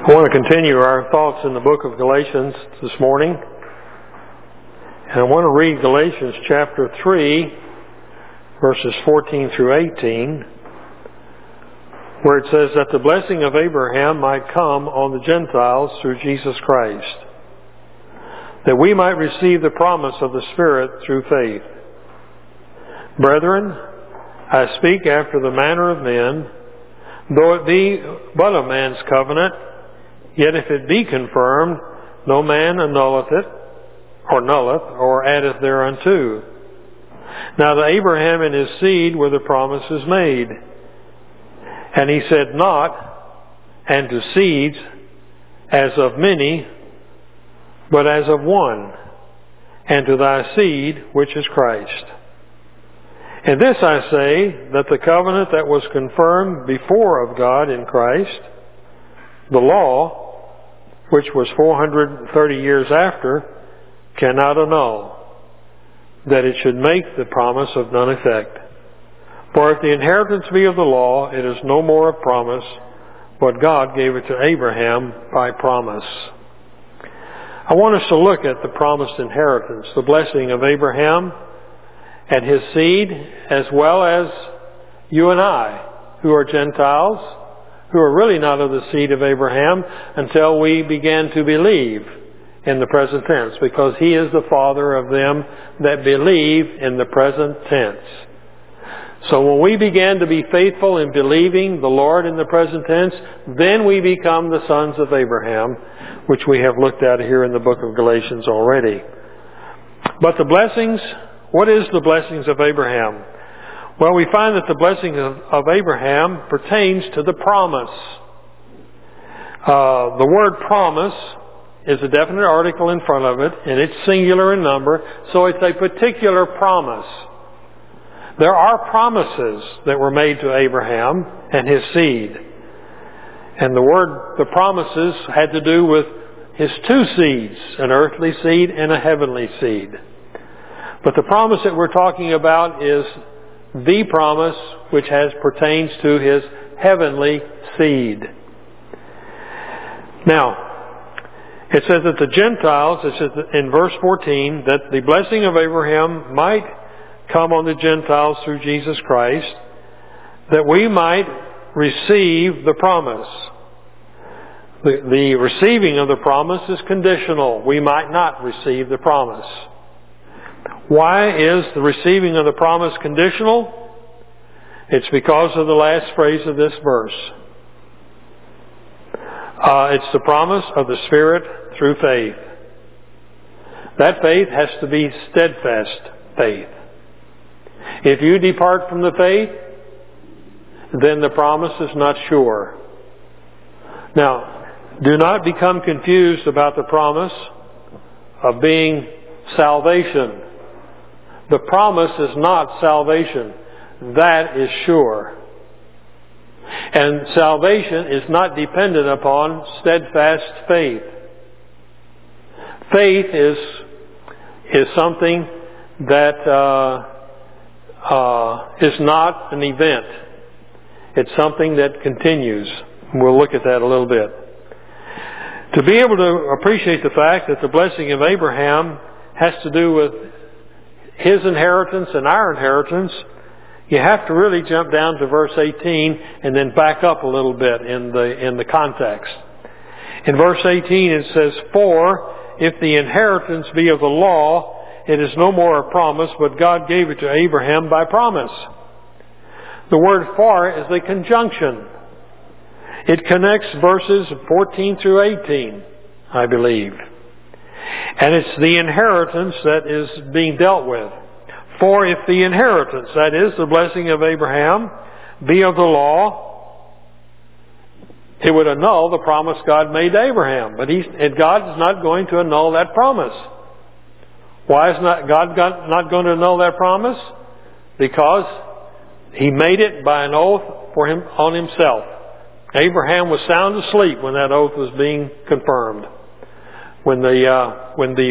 I want to continue our thoughts in the book of Galatians this morning. And I want to read Galatians chapter 3, verses 14 through 18, where it says that the blessing of Abraham might come on the Gentiles through Jesus Christ, that we might receive the promise of the Spirit through faith. Brethren, I speak after the manner of men, though it be but a man's covenant, yet if it be confirmed, no man annulleth it, or nulleth, or addeth thereunto. Now to Abraham and his seed were the promises made. And he said not, and to seeds, as of many, but as of one, and to thy seed, which is Christ. And this I say, that the covenant that was confirmed before of God in Christ, the law, which was 430 years after, cannot annul, that it should make the promise of none effect. For if the inheritance be of the law, it is no more a promise, but God gave it to Abraham by promise. I want us to look at the promised inheritance, the blessing of Abraham and his seed, as well as you and I, who are Gentiles, who are really not of the seed of Abraham until we began to believe in the present tense, because he is the father of them that believe in the present tense. So when we began to be faithful in believing the Lord in the present tense, then we become the sons of Abraham, which we have looked at here in the book of Galatians already. But the blessings, what is the blessings of Abraham? Well, we find that the blessing of Abraham pertains to the promise. The word promise is a definite article in front of it, and it's singular in number, so it's a particular promise. There are promises that were made to Abraham and his seed. And the promises had to do with his two seeds, an earthly seed and a heavenly seed. But the promise that we're talking about is the promise which pertains to his heavenly seed. Now, it says that the Gentiles, it says in verse 14, that the blessing of Abraham might come on the Gentiles through Jesus Christ, that we might receive the promise. The receiving of the promise is conditional. We might not receive the promise. Why is the receiving of the promise conditional? It's because of the last phrase of this verse. It's the promise of the Spirit through faith. That faith has to be steadfast faith. If you depart from the faith, then the promise is not sure. Now, do not become confused about the promise of being salvation. The promise is not salvation. That is sure. And salvation is not dependent upon steadfast faith. Faith is something that is not an event. It's something that continues. We'll look at that a little bit. To be able to appreciate the fact that the blessing of Abraham has to do with his inheritance and our inheritance, you have to really jump down to verse 18 and then back up a little bit in the context. In verse 18 it says, "For if the inheritance be of the law, it is no more a promise, but God gave it to Abraham by promise." The word "for" is a conjunction. It connects verses 14 through 18, I believe. And it's the inheritance that is being dealt with. For if the inheritance, that is, the blessing of Abraham, be of the law, it would annul the promise God made to Abraham. But God is not going to annul that promise. Why is God not going to annul that promise? Because He made it by an oath on Himself. Abraham was sound asleep when that oath was being confirmed. When the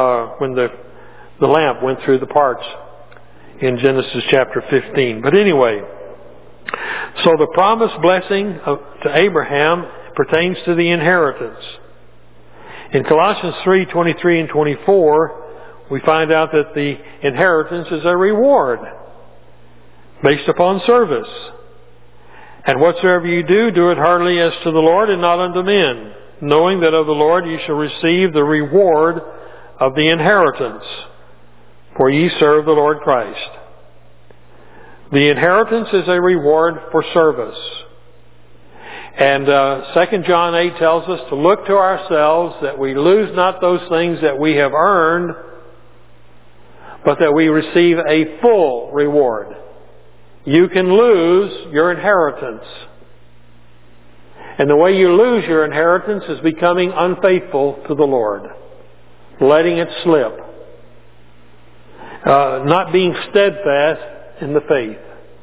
lamp went through the parts in Genesis chapter 15. But anyway, so the promised blessing to Abraham pertains to the inheritance. In Colossians 3:23 and 24, we find out that the inheritance is a reward based upon service. And whatsoever you do, do it heartily as to the Lord and not unto men, knowing that of the Lord you shall receive the reward of the inheritance, for ye serve the Lord Christ. The inheritance is a reward for service. And 2 John 8 tells us to look to ourselves that we lose not those things that we have earned, but that we receive a full reward. You can lose your inheritance. And the way you lose your inheritance is becoming unfaithful to the Lord, letting it slip, not being steadfast in the faith.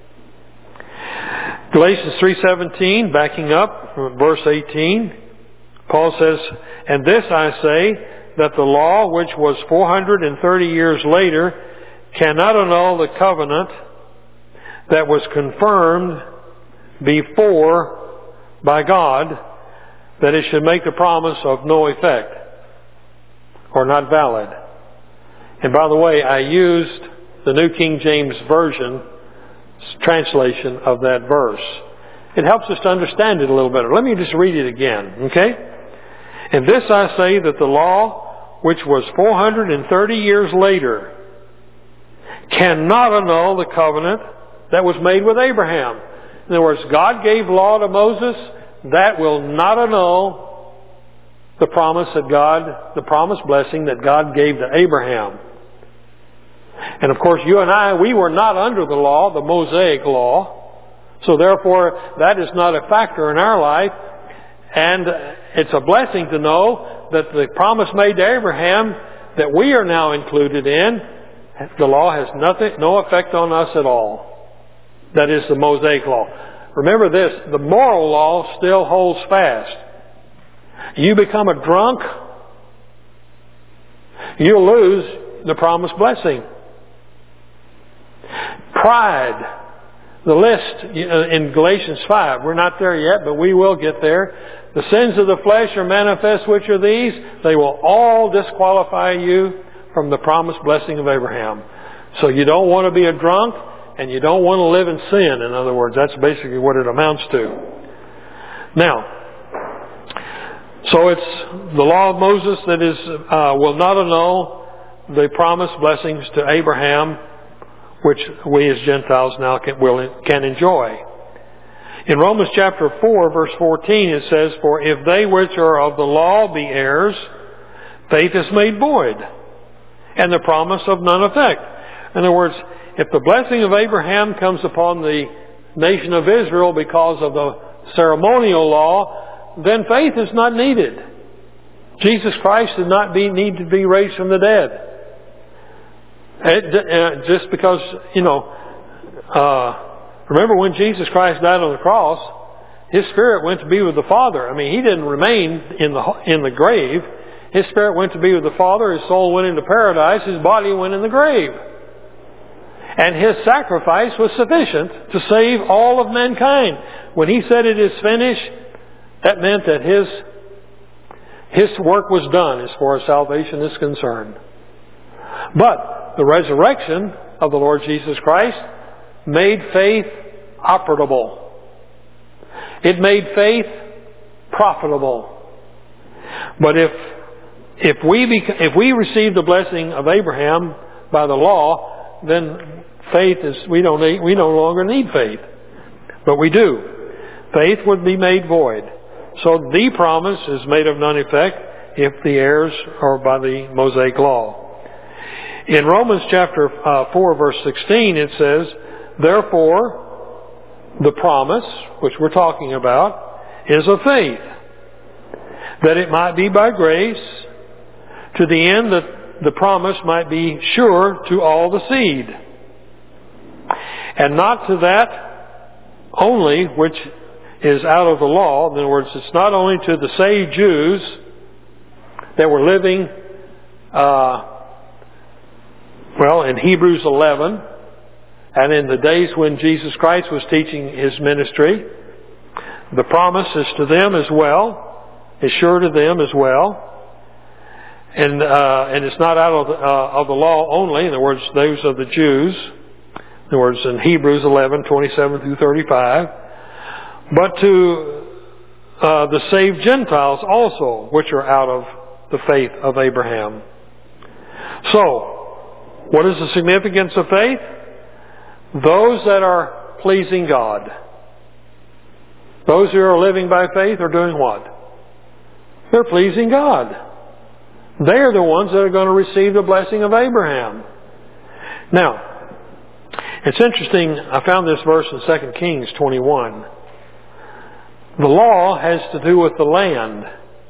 Galatians 3:17, backing up from verse 18, Paul says, "And this I say, that the law, which was 430 years later, cannot annul the covenant that was confirmed before by God, that it should make the promise of no effect, or not valid." And by the way, I used the New King James Version translation of that verse. It helps us to understand it a little better. Let me just read it again, okay? "And this I say, that the law, which was 430 years later, cannot annul the covenant that was made with Abraham." In other words, God gave law to Moses. That will not annul the promise that the promised blessing that God gave to Abraham. And of course, you and I, we were not under the law, the Mosaic law. So therefore, that is not a factor in our life. And it's a blessing to know that the promise made to Abraham that we are now included in, the law has no effect on us at all. That is the Mosaic law. Remember this, the moral law still holds fast. You become a drunk, you'll lose the promised blessing. Pride. The list in Galatians 5, we're not there yet, but we will get there. "The sins of the flesh are manifest, which are these. They will all disqualify you from the promised blessing of Abraham." So you don't want to be a drunk, and you don't want to live in sin. In other words, that's basically what it amounts to. Now, so it's the law of Moses that will not annul the promised blessings to Abraham, which we as Gentiles now can enjoy. In Romans chapter 4, verse 14, it says, "For if they which are of the law be heirs, faith is made void, and the promise of none effect." In other words, if the blessing of Abraham comes upon the nation of Israel because of the ceremonial law, then faith is not needed. Jesus Christ did not need to be raised from the dead. Just because, remember when Jesus Christ died on the cross, His Spirit went to be with the Father. I mean, He didn't remain in the grave. His Spirit went to be with the Father. His soul went into paradise. His body went in the grave. And His sacrifice was sufficient to save all of mankind. When He said it is finished, that meant that His work was done as far as salvation is concerned. But the resurrection of the Lord Jesus Christ made faith operable. It made faith profitable. But if we receive the blessing of Abraham by the law, then faith we no longer need faith. But we do. Faith would be made void. So the promise is made of none effect if the heirs are by the Mosaic law. In Romans chapter 4, verse 16, it says, "Therefore, the promise," which we're talking about, "is of faith, that it might be by grace, to the end that the promise might be sure to all the seed, and not to that only which is out of the law." In other words, it's not only to the saved Jews that were living in Hebrews 11, and in the days when Jesus Christ was teaching His ministry, The promise is to them as well, is sure to them as well. And it's not out of the law only, in other words, those of the Jews. In other words, in Hebrews 11, 27 through 35. But to the saved Gentiles also, which are out of the faith of Abraham. So, what is the significance of faith? Those that are pleasing God. Those who are living by faith are doing what? They're pleasing God. They're the ones that are going to receive the blessing of Abraham. Now, it's interesting, I found this verse in 2 Kings 21. The law has to do with the land,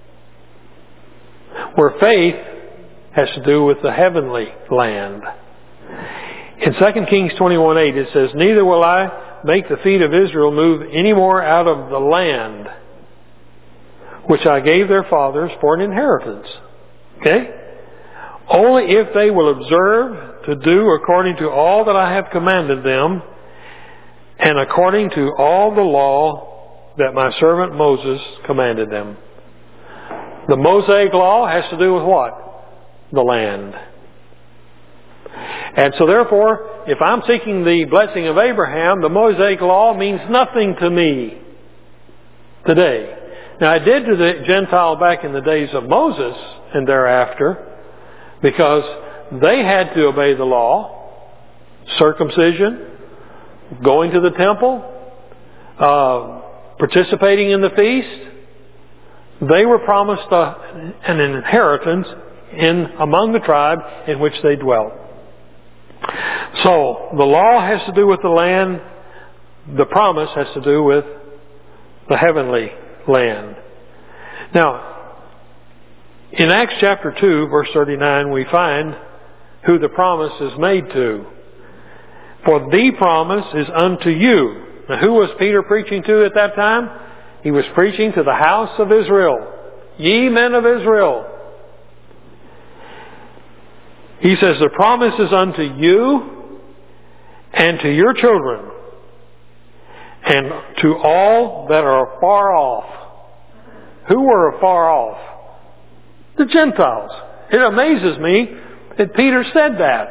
where faith has to do with the heavenly land. In 2 Kings 21:8 it says, "Neither will I make the feet of Israel move any more out of the land, which I gave their fathers for an inheritance." Okay? "Only if they will observe to do according to all that I have commanded them, and according to all the law that my servant Moses commanded them." The Mosaic law has to do with what? The land. And so therefore, if I'm seeking the blessing of Abraham, the Mosaic law means nothing to me today. Now, it did to the Gentile back in the days of Moses and thereafter, because they had to obey the law, circumcision, going to the temple, participating in the feast. They were promised an inheritance among the tribe in which they dwelt. So, the law has to do with the land. The promise has to do with the heavenly land. Now, in Acts chapter 2, verse 39, we find who the promise is made to. "For the promise is unto you." Now, who was Peter preaching to at that time? He was preaching to the house of Israel. "Ye men of Israel." He says, "The promise is unto you and to your children and to all that are far off." Who were far off? The Gentiles. It amazes me that Peter said that.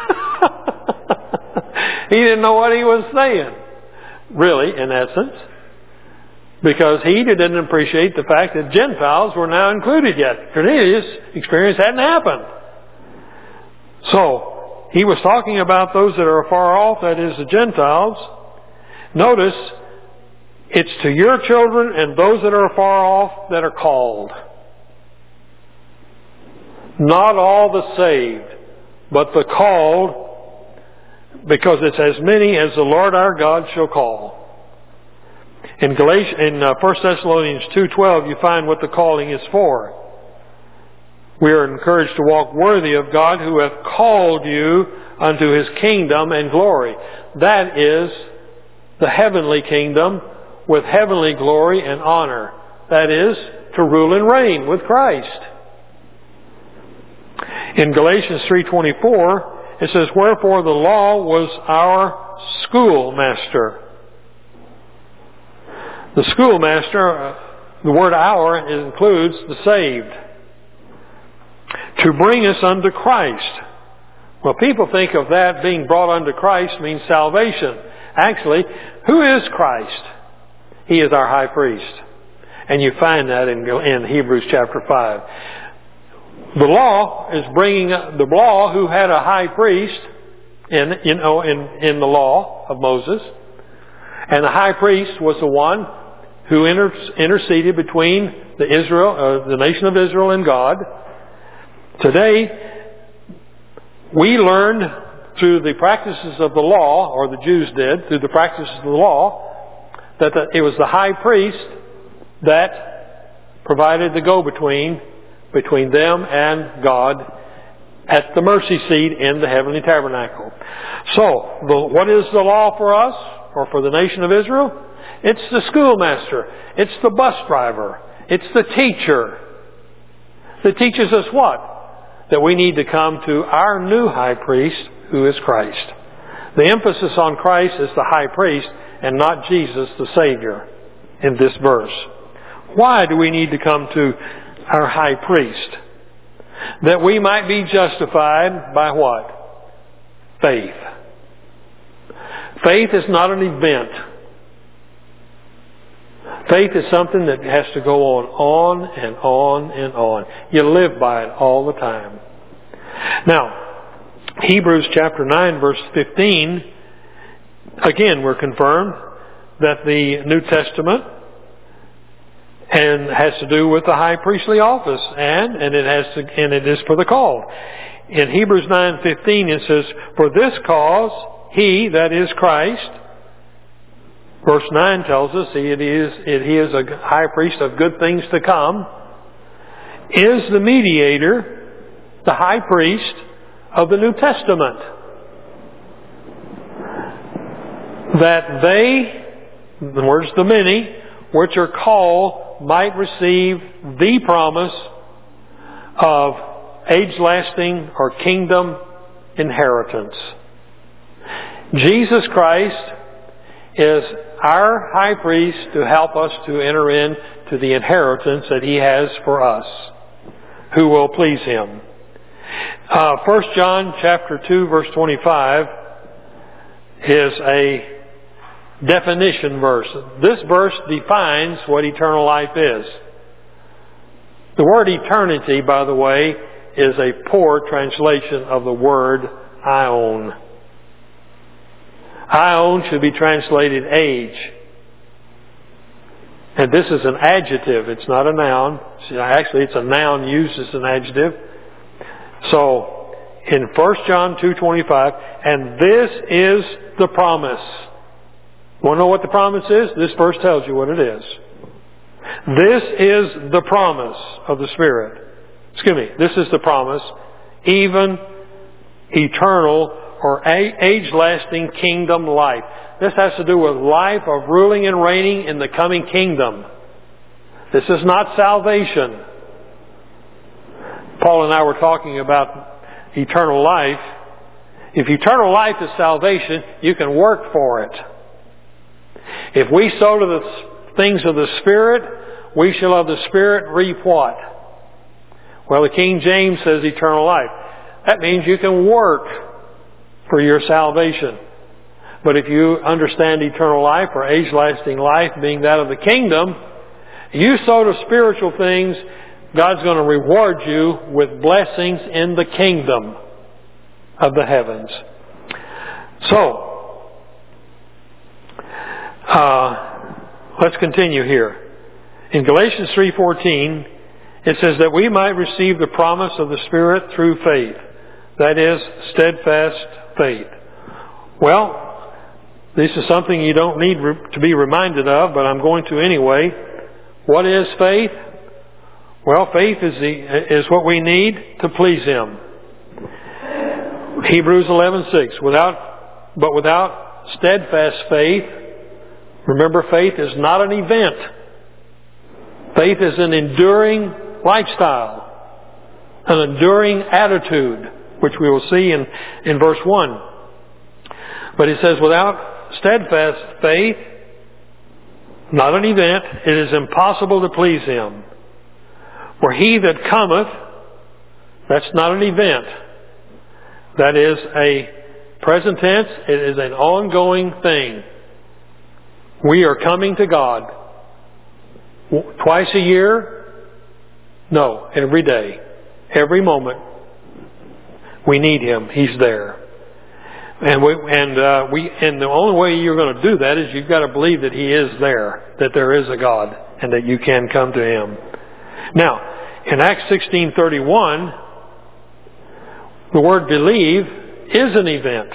He didn't know what he was saying, really, in essence, because he didn't appreciate the fact that Gentiles were now included yet. Cornelius' experience hadn't happened. So, he was talking about those that are far off, that is the Gentiles. Notice, it's to your children and those that are far off that are called. Not all the saved, but the called, because it's as many as the Lord our God shall call. In 1 Thessalonians 2:12, you find what the calling is for. We are encouraged to walk worthy of God, who hath called you unto His kingdom and glory. That is the heavenly kingdom with heavenly glory and honor. That is, to rule and reign with Christ. In Galatians 3:24, it says, "Wherefore the law was our schoolmaster." The schoolmaster, the word "our," includes the saved. "To bring us unto Christ." Well, people think of that being brought unto Christ means salvation. Actually, who is Christ? He is our high priest. And you find that in Hebrews chapter 5. The law is bringing the law, who had a high priest in the law of Moses, and the high priest was the one who interceded between the nation of Israel and God. Today, we learned through the practices of the law, or the Jews did, through the practices of the law, that it was the high priest that provided the go-between between them and God at the mercy seat in the heavenly tabernacle. So, what is the law for us, or for the nation of Israel? It's the schoolmaster. It's the bus driver. It's the teacher that teaches us what? That we need to come to our new high priest, who is Christ. The emphasis on Christ as the high priest and not Jesus the Savior. in this verse. Why do we need to come to our high priest? That we might be justified by what? Faith. Faith is not an event. Faith is something that has to go on and on and on. You live by it all the time. Now, Hebrews chapter 9 verse 15, again we're confirmed that the New Testament and has to do with the high priestly office, and it is for the called. In Hebrews 9:15 it says, "For this cause he, that is Christ," verse 9 tells us he is a high priest of good things to come, "is the mediator," the high priest of the New Testament, "that they," in other words, the many, "which are called might receive the promise of age-lasting or kingdom inheritance." Jesus Christ is our high priest to help us to enter into the inheritance that He has for us, who will please Him. 1 John chapter 2 verse 25 is a definition verse. This verse defines what eternal life is. The word eternity, by the way, is a poor translation of the word aion. Aion should be translated age. And this is an adjective. It's not a noun. Actually, it's a noun used as an adjective. So, in 1 John 2:25, "And this is the promise." Want to know what the promise is? This verse tells you what it is. This is the promise of the Spirit. This is the promise, even eternal or age-lasting kingdom life. This has to do with life of ruling and reigning in the coming kingdom. This is not salvation. Paul and I were talking about eternal life. If eternal life is salvation, you can work for it. If we sow to the things of the Spirit, we shall of the Spirit reap what? Well, the King James says eternal life. That means you can work for your salvation. But if you understand eternal life or age-lasting life being that of the kingdom, you sow to spiritual things, God's going to reward you with blessings in the kingdom of the heavens. So, let's continue here. In Galatians 3:14, it says that we might receive the promise of the Spirit through faith. That is, steadfast faith. Well, this is something you don't need to be reminded of, but I'm going to anyway. What is faith? Well, faith is what we need to please Him. Hebrews 11:6. But without steadfast faith, remember, faith is not an event. Faith is an enduring lifestyle, an enduring attitude, which we will see in verse 1. But it says, without steadfast faith, not an event, it is impossible to please Him. For he that cometh, that's not an event. That is a present tense. It is an ongoing thing. We are coming to God. Twice a year? No, every day. Every moment. We need Him. He's there. And the only way you're going to do that is you've got to believe that He is there, that there is a God, and that you can come to Him. Now, in Acts 16:31, the word believe is an event.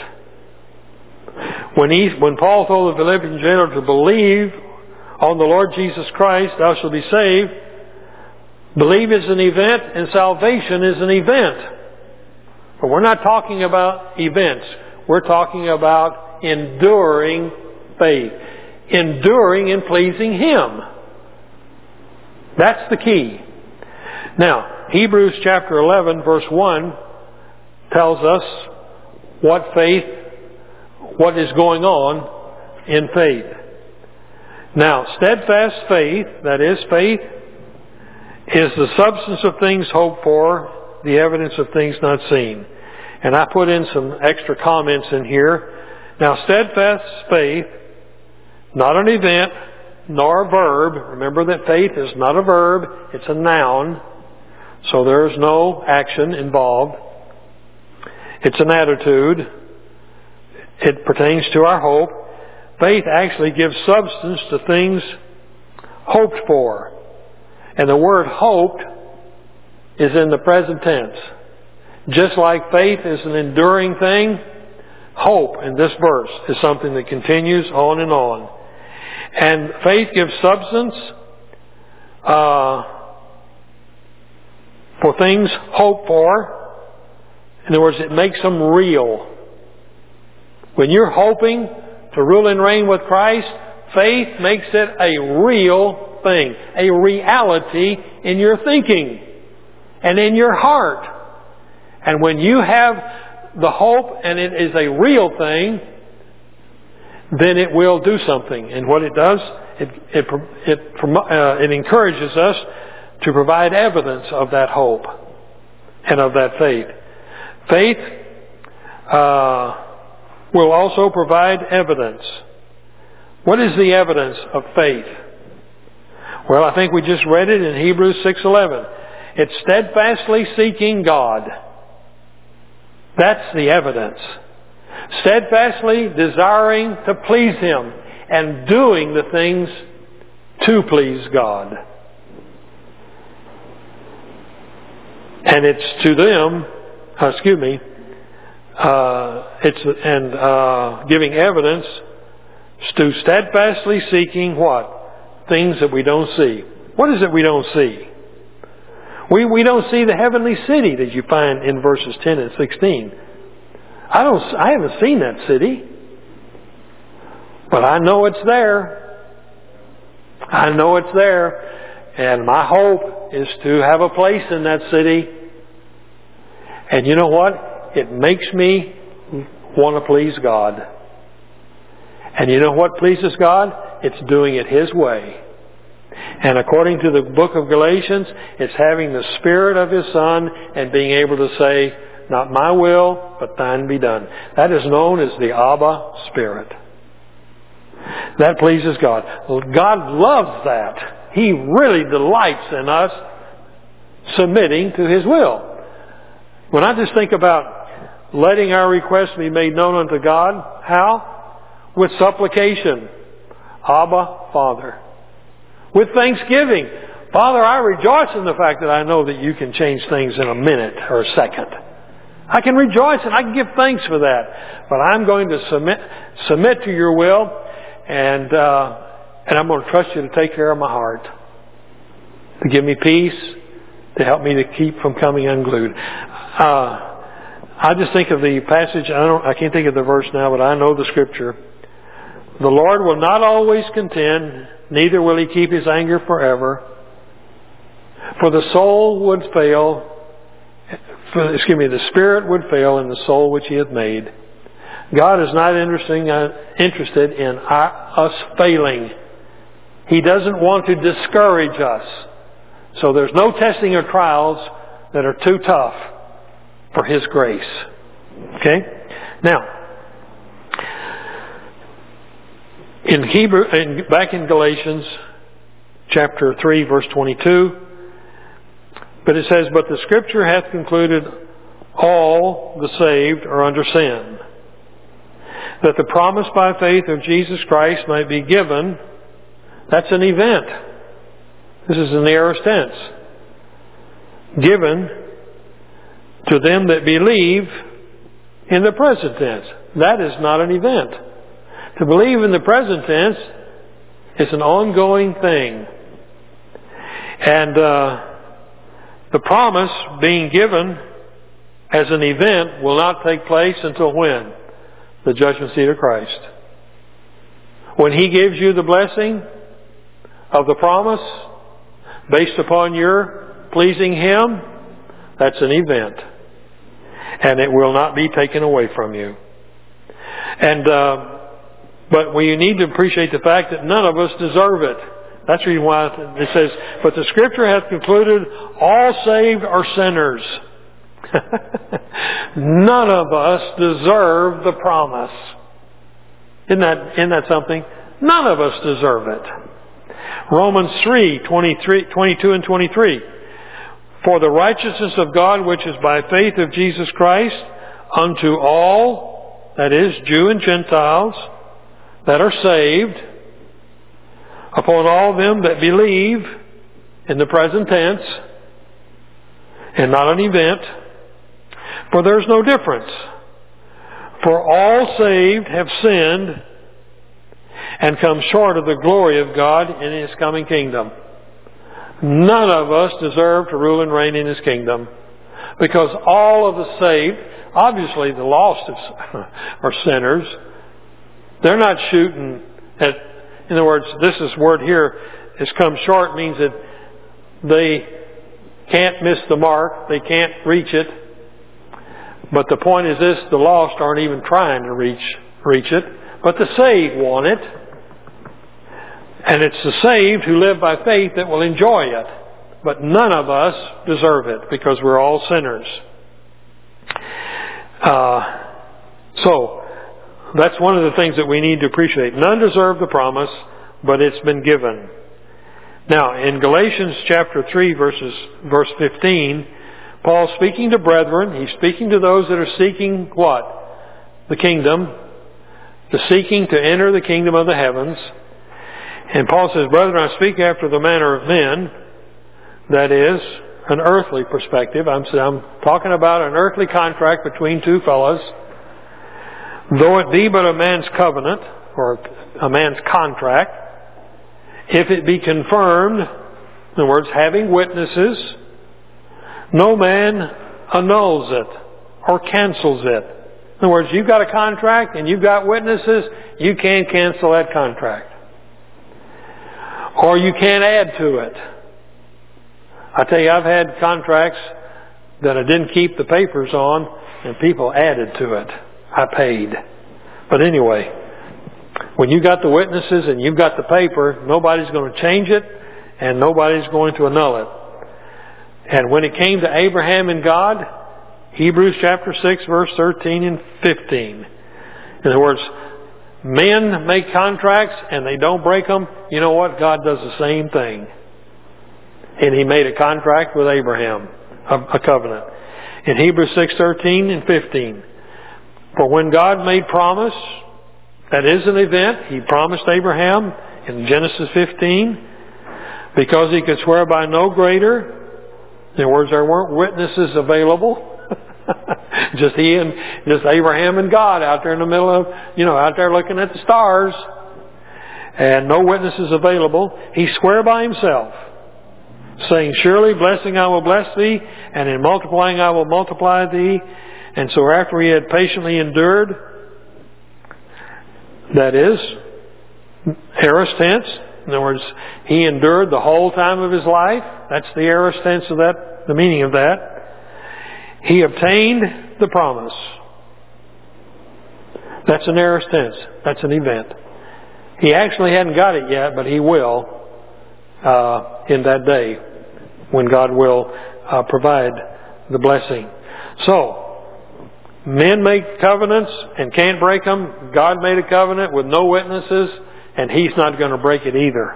When Paul told the Philippian jailer to believe on the Lord Jesus Christ, thou shalt be saved, believe is an event and salvation is an event. But we're not talking about events. We're talking about enduring faith. Enduring in pleasing Him. That's the key. Now, Hebrews chapter 11 verse 1 tells us what is going on in faith. Now, steadfast faith, that is faith, is the substance of things hoped for, the evidence of things not seen. And I put in some extra comments in here. Now, steadfast faith, not an event, nor a verb. Remember that faith is not a verb, it's a noun. So there is no action involved. It's an attitude. It pertains to our hope. Faith actually gives substance to things hoped for. And the word hoped is in the present tense. Just like faith is an enduring thing, hope in this verse is something that continues on and on. And faith gives substance for things hoped for. In other words, it makes them real. When you're hoping to rule and reign with Christ, faith makes it a real thing, a reality in your thinking and in your heart. And when you have the hope and it is a real thing, then it will do something. And what it does, it encourages us to provide evidence of that hope and of that faith. Faith will also provide evidence. What is the evidence of faith? Well, I think we just read it in Hebrews 6:11. It's steadfastly seeking God. That's the evidence. Steadfastly desiring to please Him and doing the things to please God. And it's to them, giving evidence to steadfastly seeking what? Things that we don't see. What is it we don't see? We don't see the heavenly city that you find in verses 10 and 16. I haven't seen that city. But I know it's there. I know it's there. And my hope is to have a place in that city. And you know what? It makes me want to please God. And you know what pleases God? It's doing it His way. And according to the book of Galatians, it's having the Spirit of His Son and being able to say, not my will, but thine be done. That is known as the Abba Spirit. That pleases God. God loves that. He really delights in us submitting to His will. When I just think about letting our requests be made known unto God, how? With supplication. Abba, Father. With thanksgiving. Father, I rejoice in the fact that I know that you can change things in a minute or a second. I can rejoice and I can give thanks for that. But I'm going to submit to your will, and I'm going to trust you to take care of my heart, to give me peace, to help me to keep from coming unglued. I just think of the passage. I can't think of the verse now, but I know the scripture. The Lord will not always contend, neither will He keep His anger forever. For the soul would fail. The spirit would fail in the soul which He hath made. God is not interested in us failing. He doesn't want to discourage us. So there's no testing or trials that are too tough for His grace. Okay? Now, back in Galatians chapter 3, verse 22, but it says, but the Scripture hath concluded all the saved are under sin, that the promise by faith of Jesus Christ might be given. That's an event. This is in the aorist tense. Given to them that believe in the present tense. That is not an event. To believe in the present tense is an ongoing thing. And the promise being given as an event will not take place until when? The judgment seat of Christ. When He gives you the blessing of the promise based upon your pleasing Him, that's an event. And it will not be taken away from you. And But we need to appreciate the fact that none of us deserve it. That's the reason why it says, but the Scripture hath concluded, all saved are sinners. None of us deserve the promise. Isn't that something? None of us deserve it. Romans 3:22 and 23. For the righteousness of God, which is by faith of Jesus Christ, unto all, that is, Jew and Gentiles, that are saved, upon all them that believe, in the present tense, and not an event, for there's no difference. For all saved have sinned and come short of the glory of God in His coming kingdom. None of us deserve to rule and reign in His kingdom, because all of the saved, obviously the lost are sinners. They're not shooting at, in other words, this word here is come short, means that they can't miss the mark, they can't reach it. But the point is this, the lost aren't even trying to reach it, but the saved want it. And it's the saved who live by faith that will enjoy it. But none of us deserve it, because we're all sinners. So, that's one of the things that we need to appreciate. None deserve the promise, but it's been given. Now, in Galatians chapter 3, verse 15, Paul's speaking to brethren. He's speaking to those that are seeking what? The kingdom. The seeking to enter the kingdom of the heavens. And Paul says, brethren, I speak after the manner of men. That is, an earthly perspective. I'm talking about an earthly contract between two fellows. Though it be but a man's covenant, or a man's contract, if it be confirmed, in other words, having witnesses, no man annuls it or cancels it. In other words, you've got a contract and you've got witnesses, you can't cancel that contract. Or you can't add to it. I tell you, I've had contracts that I didn't keep the papers on and people added to it. I paid. But anyway, when you got the witnesses and you've got the paper, nobody's going to change it and nobody's going to annul it. And when it came to Abraham and God, Hebrews chapter 6, verse 13 and 15. In other words, men make contracts and they don't break them. You know what? God does the same thing. And He made a contract with Abraham, a covenant. In Hebrews 6:13 and 15. For when God made promise, that is an event. He promised Abraham in Genesis 15, because He could swear by no greater. In other words, there weren't witnesses available. just Abraham and God out there in the middle of, out there looking at the stars. And no witnesses available. He swore by Himself, saying, surely blessing I will bless thee, and in multiplying I will multiply thee. And so after He had patiently endured, that is, aorist tense. In other words, He endured the whole time of His life. That's the aorist tense of that, the meaning of that. He obtained the promise. That's an aorist tense. That's an event. He actually hadn't got it yet, but He will in that day when God will provide the blessing. So, men make covenants and can't break them. God made a covenant with no witnesses, and He's not going to break it either.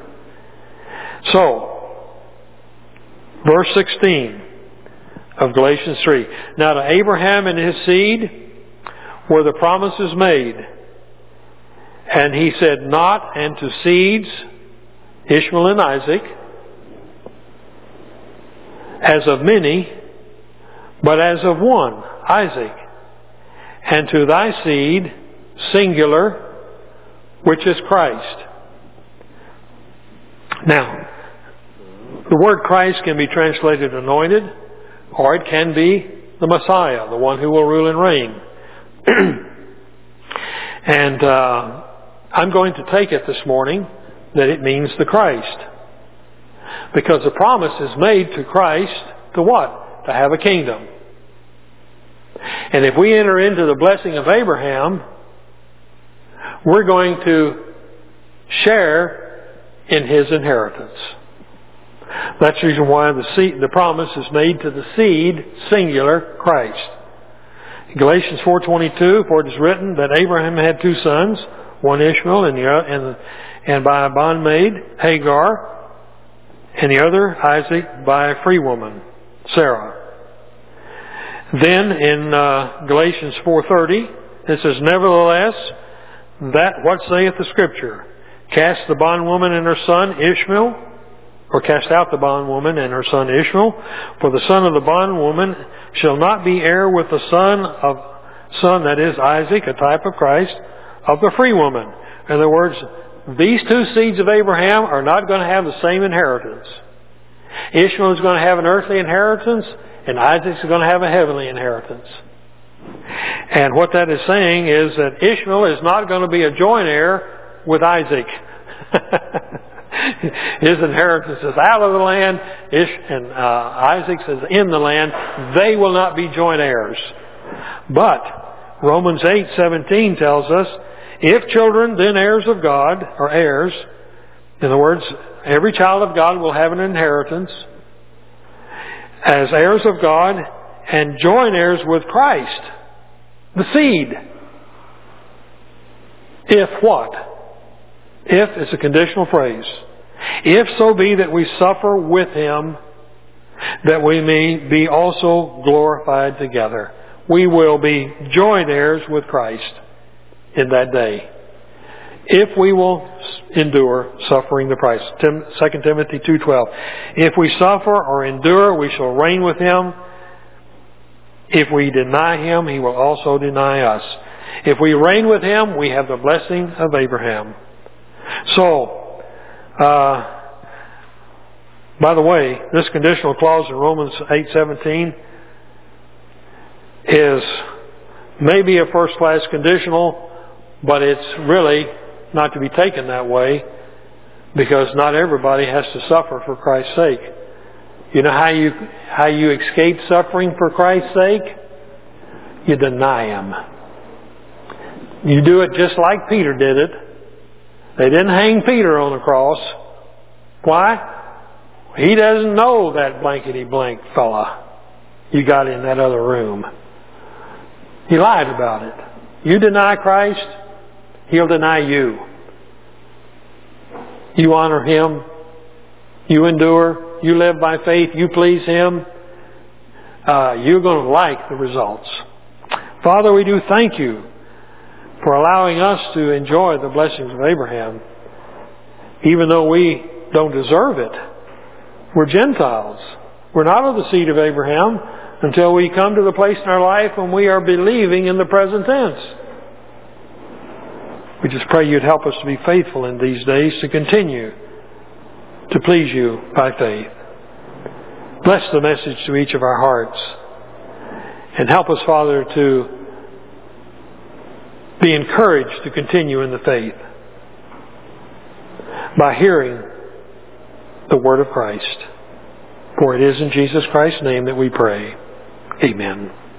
So, verse 16 of Galatians 3. Now to Abraham and his seed were the promises made. And He said, not and to seeds, Ishmael and Isaac, as of many, but as of one, Isaac. And to thy seed, singular, which is Christ. Now, the word Christ can be translated anointed, or it can be the Messiah, the one who will rule and reign. And I'm going to take it this morning that it means the Christ. Because the promise is made to Christ to what? To have a kingdom. And if we enter into the blessing of Abraham, we're going to share in His inheritance. That's the reason why the promise is made to the seed, singular, Christ. In Galatians 4:22, for it is written that Abraham had two sons, one Ishmael and by a bondmaid, Hagar, and the other Isaac by a free woman, Sarah. Then in Galatians 4:30, it says, nevertheless, that what saith the Scripture? Cast the bondwoman and her son Ishmael, or cast out the bondwoman and her son Ishmael, for the son of the bondwoman shall not be heir with the son that is Isaac, a type of Christ, of the free woman. In other words, these two seeds of Abraham are not going to have the same inheritance. Ishmael is going to have an earthly inheritance, and Isaac is going to have a heavenly inheritance. And what that is saying is that Ishmael is not going to be a joint heir with Isaac. His inheritance is out of the land, and Isaac's is in the land. They will not be joint heirs. But Romans 8:17 tells us, if children, then heirs of God, or heirs. In other words, every child of God will have an inheritance as heirs of God and joint heirs with Christ, the seed. If what? If is a conditional phrase. If so be that we suffer with Him, that we may be also glorified together. We will be joint heirs with Christ in that day, if we will endure suffering the price. 2 Timothy 2:12. If we suffer or endure, we shall reign with Him. If we deny Him, He will also deny us. If we reign with Him, we have the blessing of Abraham. So, by the way, this conditional clause in Romans 8:17 is maybe a first-class conditional, but it's really not to be taken that way, because not everybody has to suffer for Christ's sake. You know how you escape suffering for Christ's sake? You deny Him. You do it just like Peter did it. They didn't hang Peter on the cross. Why? He doesn't know that blankety-blank fella you got in that other room. He lied about it. You deny Christ, He'll deny you. You honor Him. You endure. You live by faith. You please Him. You're going to like the results. Father, we do thank You for allowing us to enjoy the blessings of Abraham, even though we don't deserve it. We're Gentiles. We're not of the seed of Abraham until we come to the place in our life when we are believing in the present tense. We just pray You'd help us to be faithful in these days, to continue to please You by faith. Bless the message to each of our hearts, and help us, Father, to be encouraged to continue in the faith by hearing the Word of Christ. For it is in Jesus Christ's name that we pray. Amen.